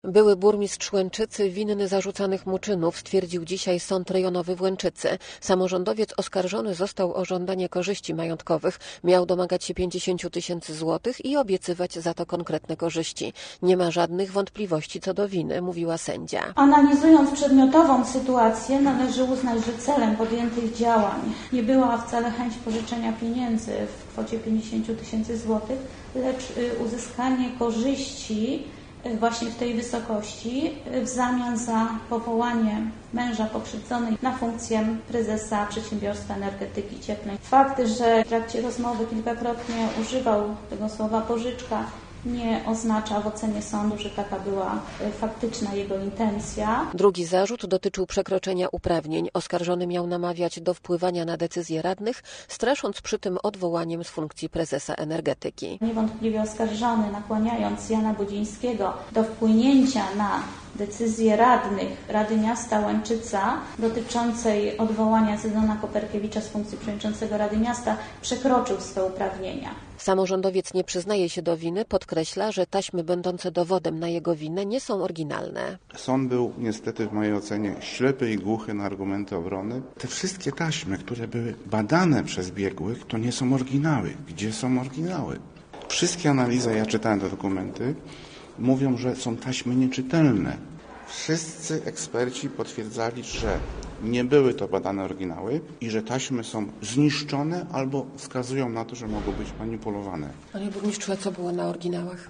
Były burmistrz Łęczycy winny zarzucanych mu czynów, stwierdził dzisiaj Sąd Rejonowy w Łęczycy. Samorządowiec oskarżony został o żądanie korzyści majątkowych. Miał domagać się 50 000 złotych i obiecywać za to konkretne korzyści. Nie ma żadnych wątpliwości co do winy, mówiła sędzia. Analizując przedmiotową sytuację, należy uznać, że celem podjętych działań nie była wcale chęć pożyczenia pieniędzy w kwocie 50 000 złotych, lecz uzyskanie korzyści właśnie w tej wysokości w zamian za powołanie męża pokrzywdzonej na funkcję prezesa Przedsiębiorstwa Energetyki Cieplnej. Fakt, że w trakcie rozmowy kilkakrotnie używał tego słowa pożyczka, nie oznacza w ocenie sądu, że taka była faktyczna jego intencja. Drugi zarzut dotyczył przekroczenia uprawnień. Oskarżony miał namawiać do wpływania na decyzje radnych, strasząc przy tym odwołaniem z funkcji prezesa energetyki. Niewątpliwie oskarżony, nakłaniając Jana Budzińskiego do wpłynięcia na decyzję radnych Rady Miasta Łęczyca dotyczącej odwołania Zydona Koperkiewicza z funkcji przewodniczącego Rady Miasta, przekroczył swe uprawnienia. Samorządowiec nie przyznaje się do winy, podkreśla, że taśmy będące dowodem na jego winę nie są oryginalne. Sąd był niestety w mojej ocenie ślepy i głuchy na argumenty obrony. Te wszystkie taśmy, które były badane przez biegłych, to nie są oryginały. Gdzie są oryginały? Wszystkie analizy, ja czytałem te dokumenty, mówią, że są taśmy nieczytelne. Wszyscy eksperci potwierdzali, że nie były to badane oryginały i że taśmy są zniszczone albo wskazują na to, że mogą być manipulowane. Panie burmistrzu, a co było na oryginałach?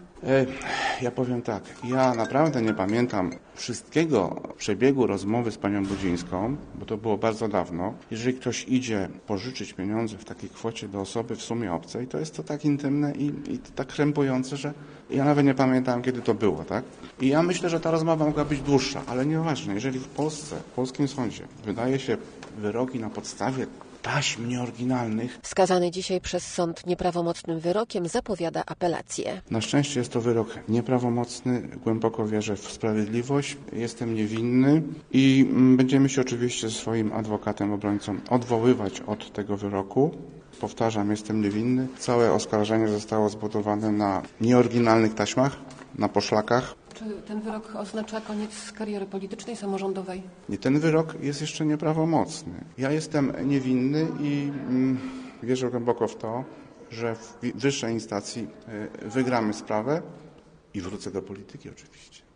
Ja powiem tak, ja naprawdę nie pamiętam wszystkiego przebiegu rozmowy z panią Budzińską, bo to było bardzo dawno. Jeżeli ktoś idzie pożyczyć pieniądze w takiej kwocie do osoby w sumie obcej, to jest to tak intymne i tak krępujące, że ja nawet nie pamiętam, kiedy to było, tak? I ja myślę, że ta rozmowa mogła być dłuższa, ale nieważne, jeżeli w Polsce, w polskim sądzie wydaje się wyroki na podstawie taśm nieoryginalnych. Skazany dzisiaj przez sąd nieprawomocnym wyrokiem zapowiada apelację. Na szczęście jest to wyrok nieprawomocny. Głęboko wierzę w sprawiedliwość. Jestem niewinny i będziemy się oczywiście ze swoim adwokatem, obrońcą odwoływać od tego wyroku. Powtarzam, jestem niewinny. Całe oskarżenie zostało zbudowane na nieoryginalnych taśmach, na poszlakach. Czy ten wyrok oznacza koniec kariery politycznej, samorządowej? Nie, ten wyrok jest jeszcze nieprawomocny. Ja jestem niewinny i wierzę głęboko w to, że w wyższej instancji wygramy sprawę i wrócę do polityki oczywiście.